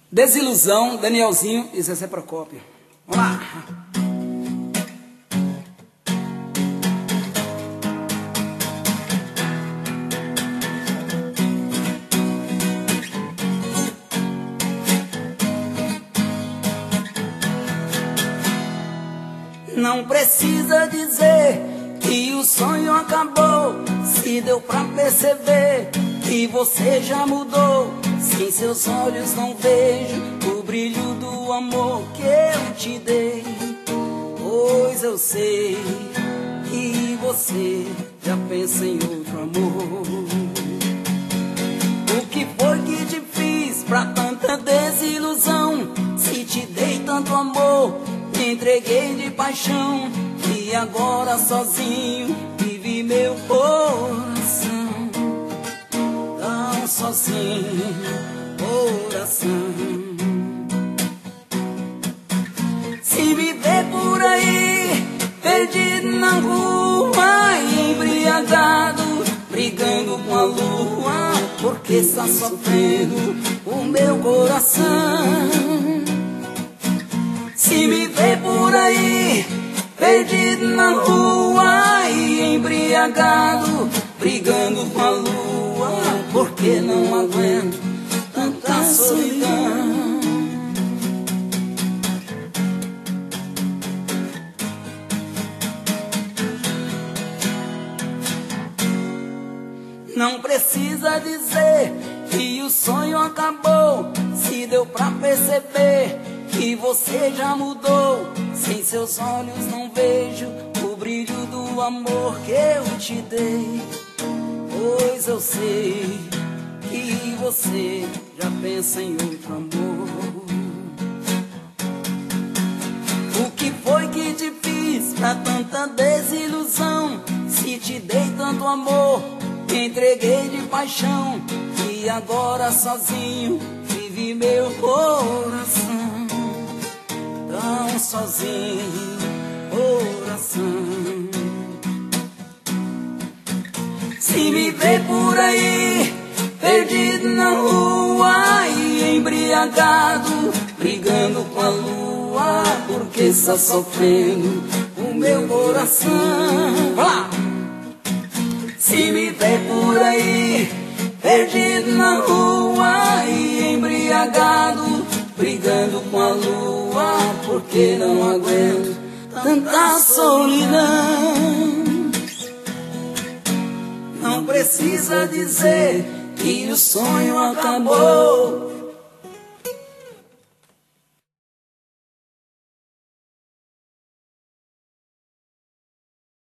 Desilusão, Danielzinho e Zezé Procópio. Vamos lá. Não precisa dizer que o sonho acabou, se deu pra perceber que você já mudou. Se em seus olhos não vejo o brilho do amor que eu te dei, pois eu sei que você já pensa em outro amor. O que foi que te fiz pra tanta desilusão? Se te dei tanto amor, me entreguei de paixão, e agora sozinho vive meu coração. Tão sozinho, coração. Se me vê por aí, perdido na rua, embriagado, brigando com a lua, porque está sofrendo o meu coração. Se me vê por aí, perdido na rua e embriagado, brigando com a lua, porque não aguento tanta solidão. Não precisa dizer que o sonho acabou, se deu pra perceber que você já mudou. Sem seus olhos não vejo o brilho do amor que eu te dei, pois eu sei que você já pensa em outro amor. O que foi que te fiz pra tanta desilusão? Se te dei tanto amor, me entreguei de paixão, e agora sozinho vive meu coração. Tão sozinho, coração. Se me vê por aí, perdido na rua e embriagado, brigando com a lua, porque está sofrendo o meu coração. Vai lá! Se me vê por aí, perdido na rua e embriagado, brigando com a lua, porque não aguento tanta solidão. Não precisa dizer que o sonho acabou,